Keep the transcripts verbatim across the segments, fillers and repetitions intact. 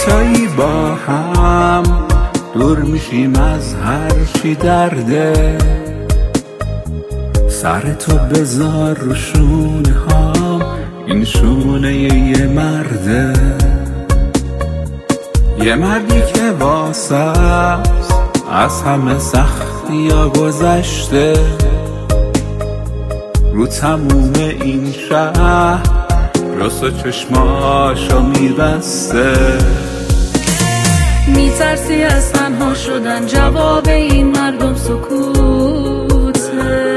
جایی با هم دور میشیم از هر چی درده. سر تو بذار رو شونه هام، این شونه یه مرده، یه مردی که واسه از همه سختی ها گذشته. رو تموم این شهر راست و چشماشو میبسته. میترسی از تنها شدن، جواب این مردم سکوته.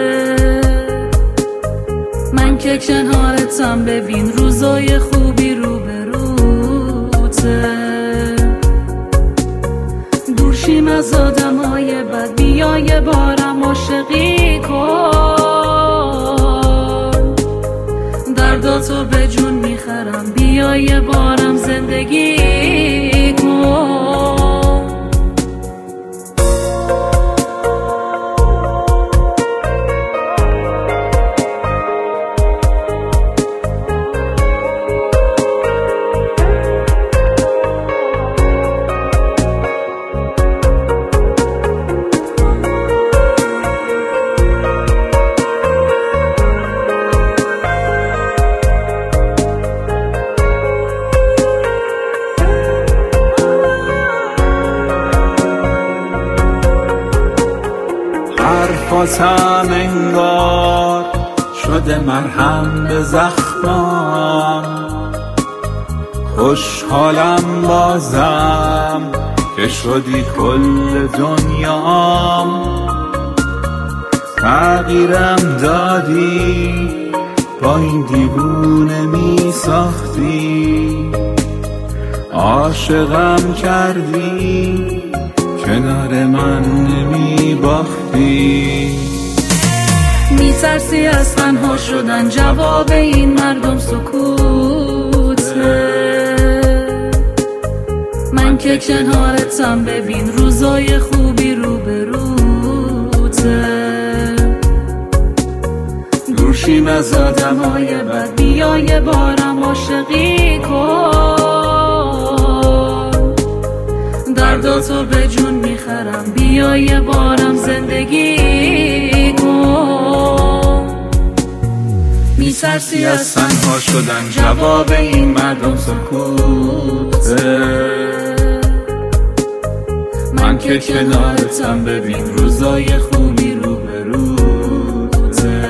من که کنارتم، ببین روزای خوبی رو به روته. دورشیم از آدمای بد، بیا یه بارم عاشقی کن. درداتو به جون میخرم، بیا یه بارم زندگی کن. حرفاتم انگار شده مرهم به زخمام. خوشحالم بازم که شدی کل دنیام. تغییرم دادی، با این دیوونه می ساختی. عاشقم کردی، کنار من نمی باختی. میترسی از تنها شدن، جواب این مردم سکوته. من که کنارتم، ببین روزای خوبی رو به روته. دورشیم از آدمای بد، بیا یه بارم عاشقی کن. درداتو به جون میخرم، بیا یه بارم زندگی کن. میترسی از تنها شدن، جواب این مردم سکوته. من که کنارتم، ببین روزای خوبی رو به روته.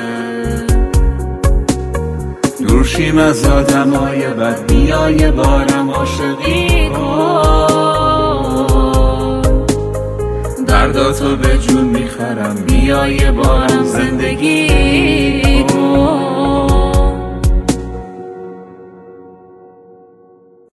دورشیم از آدمای بد، بیا یه بارم عاشقی کن. درداتو به جون میخرم، بیا یه بارم زندگی